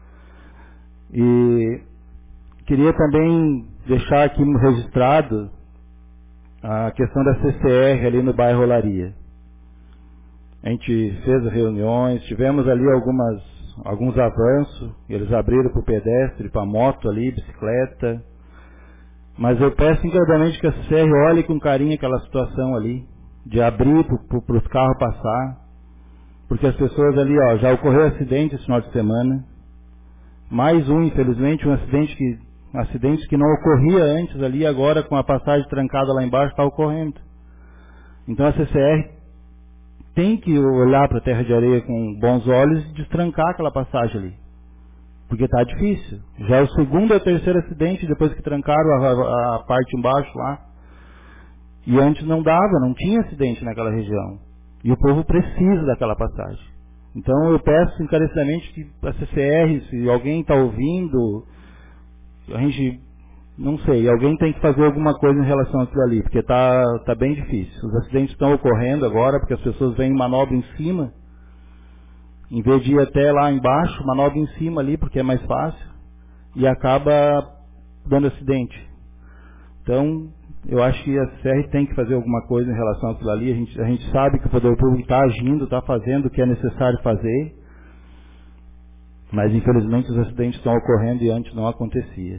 E queria também deixar aqui registrado a questão da CCR ali no bairro Olaria. A gente fez reuniões, tivemos ali alguns avanços, eles abriram para o pedestre, para a moto ali, bicicleta, mas eu peço encarecidamente que a CCR olhe com carinho aquela situação ali, de abrir para os carros passar, porque as pessoas ali, já ocorreu acidente esse final de semana, mais infelizmente, acidentes que não ocorria antes ali, agora com a passagem trancada lá embaixo está ocorrendo. Então a CCR tem que olhar para a Terra de Areia com bons olhos e destrancar aquela passagem ali, porque está difícil. Já é o segundo ou terceiro acidente depois que trancaram a parte embaixo lá, e antes não tinha acidente naquela região, e o povo precisa daquela passagem. Então eu peço encarecidamente que a CCR, se alguém está ouvindo, a gente, não sei, alguém tem que fazer alguma coisa em relação àquilo ali, porque tá bem difícil. Os acidentes estão ocorrendo agora, porque as pessoas vêm em manobra em cima, em vez de ir até lá embaixo, manobra em cima ali, porque é mais fácil, e acaba dando acidente. Então, eu acho que a CCR tem que fazer alguma coisa em relação àquilo ali. A gente sabe que o poder público está agindo, está fazendo o que é necessário fazer, mas infelizmente os acidentes estão ocorrendo e antes não acontecia.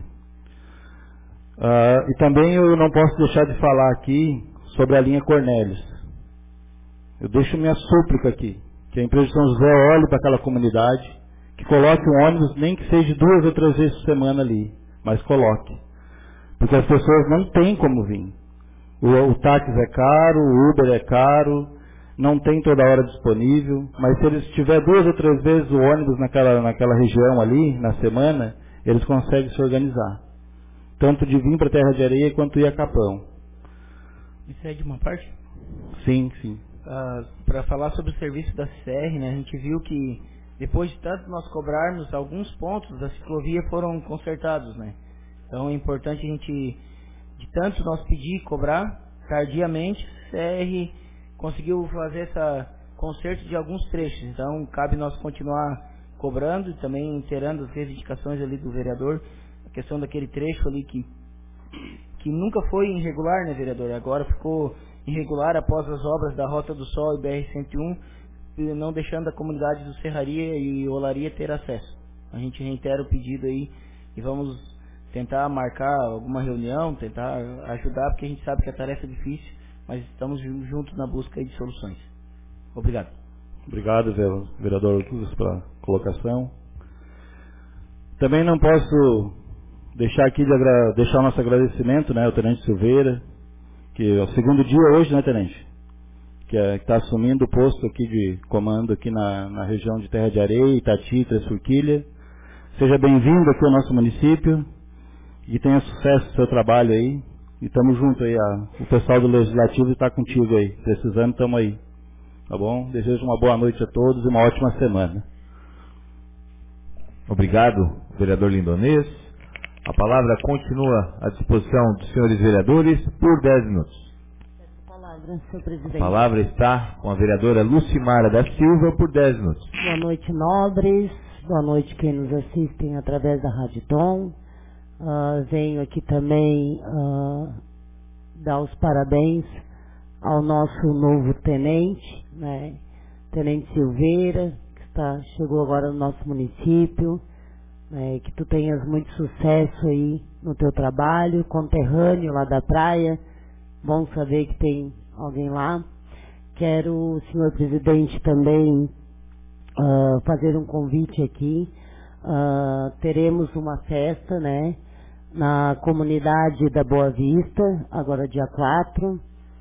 E também eu não posso deixar de falar aqui sobre a linha Cornélios. Eu deixo minha súplica aqui, que a empresa de São José olhe para aquela comunidade, que coloque um ônibus, nem que seja 2 ou 3 vezes por semana ali, mas coloque. Porque as pessoas não têm como vir. O táxi é caro, o Uber é caro, não tem toda hora disponível, mas se eles tiver 2 ou 3 vezes o ônibus naquela região ali, na semana, eles conseguem se organizar. Tanto de vir para a Terra de Areia quanto ir a Capão. Isso é de uma parte? Sim, sim. Para falar sobre o serviço da CCR, né, a gente viu que depois de tanto nós cobrarmos, alguns pontos da ciclovia foram consertados, né? Então é importante a gente, de tanto nós pedir e cobrar, tardiamente, a CCR conseguiu fazer esse conserto de alguns trechos. Então cabe nós continuar cobrando e também inteirando as reivindicações ali do vereador, a questão daquele trecho ali que nunca foi irregular, né, vereador? Agora ficou irregular após as obras da Rota do Sol e BR-101, não deixando a comunidade do Serraria e Olaria ter acesso. A gente reitera o pedido aí e vamos tentar marcar alguma reunião, tentar ajudar, porque a gente sabe que a tarefa é difícil, mas estamos juntos na busca de soluções. Obrigado. Obrigado, vereador Lucas, pela colocação. Também não posso deixar aqui de deixar o nosso agradecimento, né, ao Tenente Silveira, que é o segundo dia hoje, né, Tenente? Que está assumindo o posto aqui de comando aqui na região de Terra de Areia, Itati, Três Forquilhas. Seja bem-vindo aqui ao nosso município e tenha sucesso no seu trabalho aí. E estamos juntos aí, o pessoal do Legislativo está contigo aí. Precisando, estamos aí. Tá bom? Desejo uma boa noite a todos e uma ótima semana. Obrigado, vereador Lindonês. A palavra continua à disposição dos senhores vereadores por 10 minutos. Senhor presidente. A palavra está com a vereadora Lucimara da Silva por 10 minutos. Boa noite, nobres. Boa noite quem nos assistem através da Rádio Tom. Venho aqui também dar os parabéns ao nosso novo tenente, né? Tenente Silveira, que chegou agora no nosso município. Que tu tenhas muito sucesso aí no teu trabalho, conterrâneo lá da praia. Bom saber que tem alguém lá. Quero, senhor presidente, também fazer um convite aqui. Teremos uma festa, né, na comunidade da Boa Vista, agora dia 4.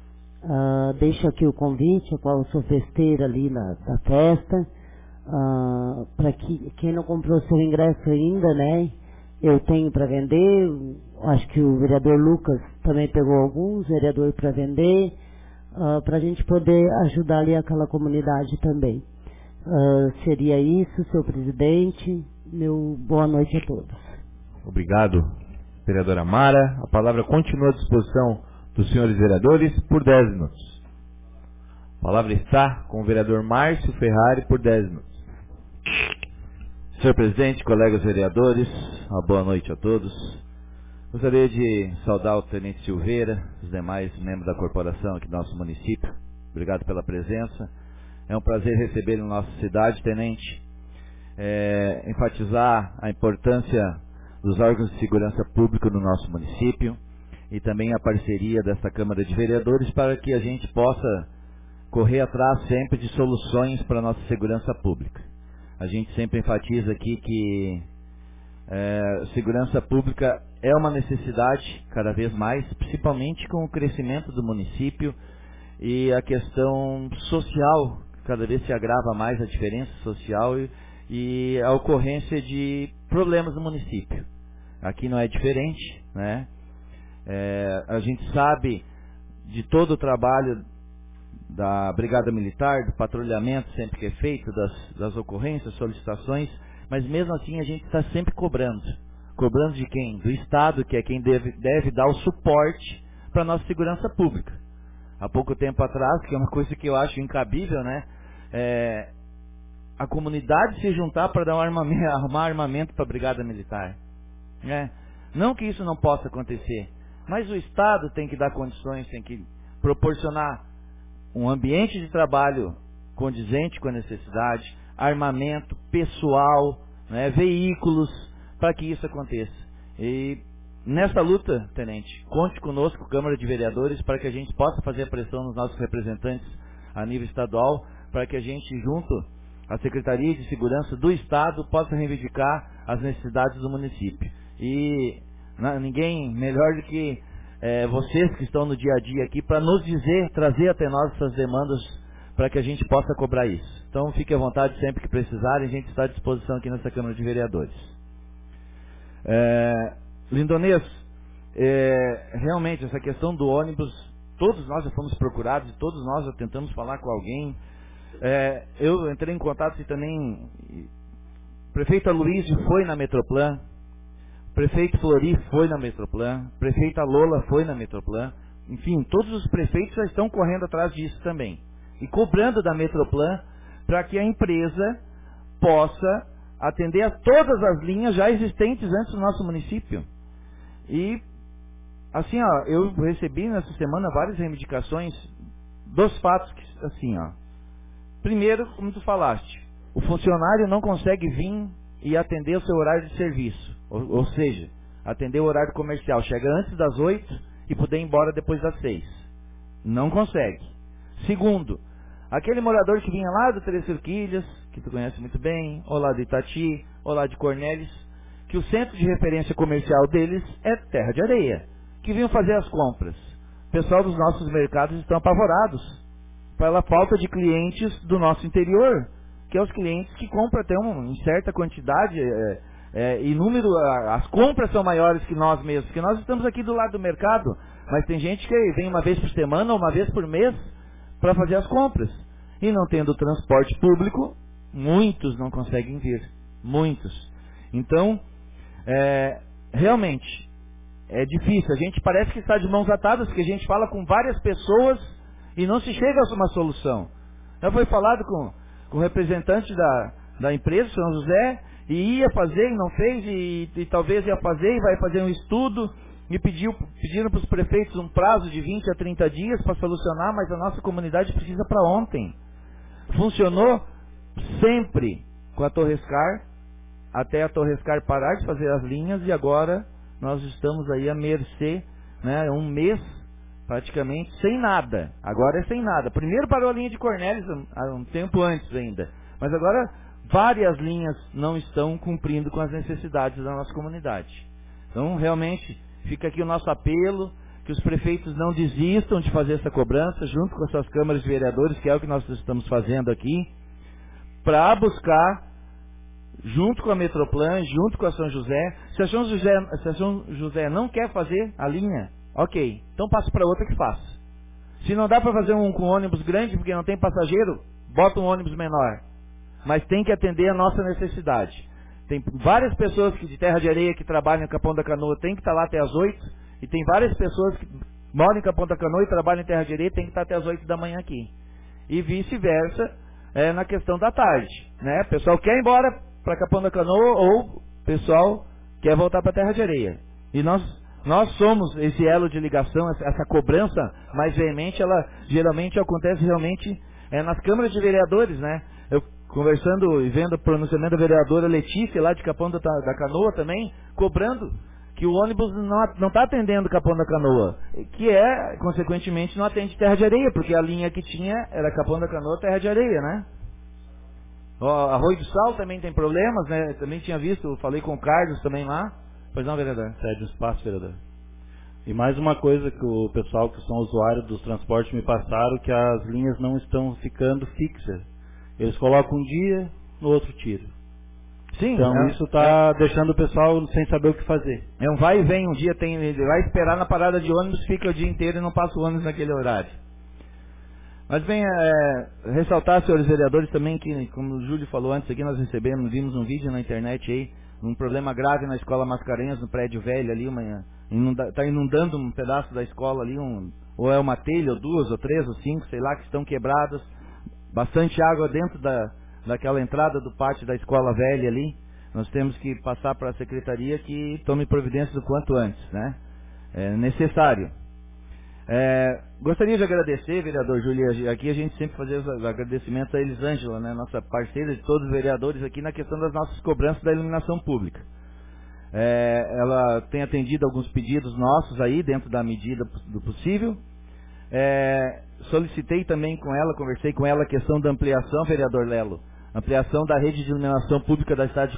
Deixo aqui o convite, a qual eu sou festeira ali na festa. Para quem não comprou seu ingresso ainda, né, eu tenho para vender. Acho que o vereador Lucas também pegou alguns, vereador para vender, para a gente poder ajudar ali aquela comunidade também. Seria isso, senhor presidente. Boa noite a todos. Obrigado, vereadora Mara. A palavra continua à disposição dos senhores vereadores por 10 minutos. A palavra está com o vereador Márcio Ferrari por 10 minutos. Senhor presidente, colegas vereadores, uma boa noite a todos. Gostaria de saudar o tenente Silveira, os demais membros da corporação aqui do nosso município. Obrigado pela presença. É um prazer recebê-lo na nossa cidade, tenente. Enfatizar a importância dos órgãos de segurança pública no nosso município e também a parceria desta Câmara de Vereadores para que a gente possa correr atrás sempre de soluções para a nossa segurança pública. A gente sempre enfatiza aqui que segurança pública é uma necessidade cada vez mais, principalmente com o crescimento do município e a questão social, cada vez se agrava mais a diferença social e a ocorrência de problemas no município. Aqui não é diferente, né? A gente sabe de todo o trabalho da Brigada Militar, do patrulhamento sempre que é feito, das ocorrências, solicitações, mas mesmo assim a gente está sempre cobrando. Cobrando de quem? Do Estado, que é quem deve dar o suporte para a nossa segurança pública. Há pouco tempo atrás, que é uma coisa que eu acho incabível, né? A comunidade se juntar para dar arrumar armamento para a Brigada Militar. Não que isso não possa acontecer, mas o Estado tem que dar condições, tem que proporcionar um ambiente de trabalho condizente com a necessidade, armamento, pessoal, né, veículos, para que isso aconteça. E nessa luta, tenente, conte conosco, Câmara de Vereadores, para que a gente possa fazer pressão nos nossos representantes a nível estadual, para que a gente, junto à Secretaria de Segurança do Estado, possa reivindicar as necessidades do município. E ninguém melhor do que vocês que estão no dia a dia aqui para nos dizer, trazer até nós essas demandas para que a gente possa cobrar isso. Então fique à vontade sempre que precisarem, a gente está à disposição aqui nessa Câmara de Vereadores. Lindonês, realmente essa questão do ônibus, todos nós já fomos procurados e todos nós já tentamos falar com alguém. Eu entrei em contato e também o prefeito Aloysio foi na Metroplan, prefeito Flori foi na Metroplan, prefeita Lola foi na Metroplan, enfim, todos os prefeitos já estão correndo atrás disso também. E cobrando da Metroplan para que a empresa possa atender a todas as linhas já existentes antes do nosso município. E, assim, eu recebi nessa semana várias reivindicações dos fatos que, assim, primeiro, como tu falaste, o funcionário não consegue vir e atender o seu horário de serviço. Ou seja, atender o horário comercial. Chega antes das 8 e poder ir embora depois das 6. Não consegue. Segundo, aquele morador que vinha lá do Três Forquilhas, que tu conhece muito bem, ou lá de Itati, ou lá de Cornélis, que o centro de referência comercial deles é Terra de Areia, que vinham fazer as compras. O pessoal dos nossos mercados estão apavorados pela falta de clientes do nosso interior, que é os clientes que compram até em certa quantidade, e número, as compras são maiores que nós mesmos, porque nós estamos aqui do lado do mercado, mas tem gente que vem uma vez por semana ou uma vez por mês para fazer as compras. E não tendo transporte público, muitos não conseguem vir. Muitos. Então, realmente, é difícil. A gente parece que está de mãos atadas, porque a gente fala com várias pessoas e não se chega a uma solução. Já foi falado com o representante da empresa, São José, e ia fazer e não fez, e talvez ia fazer e vai fazer um estudo, e pediram para os prefeitos um prazo de 20 a 30 dias para solucionar, mas a nossa comunidade precisa para ontem. Funcionou sempre com a Torrescar, até a Torrescar parar de fazer as linhas, e agora nós estamos aí à mercê, né, um mês praticamente sem nada. Agora é sem nada. Primeiro parou a linha de Cornélis um tempo antes ainda, mas agora várias linhas não estão cumprindo com as necessidades da nossa comunidade. Então realmente fica aqui o nosso apelo, que os prefeitos não desistam de fazer essa cobrança junto com as suas câmaras de vereadores, que é o que nós estamos fazendo aqui, para buscar, junto com a Metroplan, junto com a São José. Se a São José não quer fazer a linha, ok, então passa para outra que faça. Se não dá para fazer um com ônibus grande, porque não tem passageiro, bota um ônibus menor. Mas tem que atender a nossa necessidade. Tem várias pessoas de Terra de Areia que trabalham em Capão da Canoa, tem que estar lá até as 8, e tem várias pessoas que moram em Capão da Canoa e trabalham em Terra de Areia, tem que estar até as 8 da manhã aqui. E vice-versa, na questão da tarde, né? O pessoal quer ir embora para Capão da Canoa, ou o pessoal quer voltar para Terra de Areia. E nós somos esse elo de ligação, essa cobrança mais veemente, ela geralmente acontece realmente nas câmaras de vereadores, né? Eu conversando e vendo o pronunciamento da vereadora Letícia, lá de Capão da Canoa também, cobrando que o ônibus não está atendendo Capão da Canoa, que consequentemente, não atende Terra de Areia, porque a linha que tinha era Capão da Canoa, Terra de Areia, né? Arroio do Sal também tem problemas, né? Também tinha visto, falei com o Carlos também lá. Pois não, vereador? Cede o espaço, vereador. E mais uma coisa que o pessoal que são usuários dos transportes me passaram, que as linhas não estão ficando fixas. Eles colocam um dia, no outro tiro. Sim. Então isso está deixando o pessoal sem saber o que fazer. É um vai e vem, um dia ele vai esperar na parada de ônibus, fica o dia inteiro e não passa o ônibus naquele horário. Mas bem, ressaltar, senhores vereadores, também que, como o Júlio falou antes aqui, nós vimos um vídeo na internet aí, um problema grave na escola Mascarenhas, no prédio velho ali, está inundando um pedaço da escola ali, ou é uma telha, ou duas, ou três, ou cinco, sei lá, que estão quebradas, bastante água dentro daquela entrada do pátio da escola velha ali. Nós temos que passar para a secretaria que tome providências o quanto antes, né? É necessário. Gostaria de agradecer, vereador Júlio, aqui a gente sempre faz os agradecimentos a Elisângela, né, nossa parceira de todos os vereadores aqui na questão das nossas cobranças da iluminação pública. Ela tem atendido alguns pedidos nossos aí, dentro da medida do possível. Solicitei também com ela, conversei com ela a questão da ampliação, vereador Lelo, ampliação da rede de iluminação pública da cidade de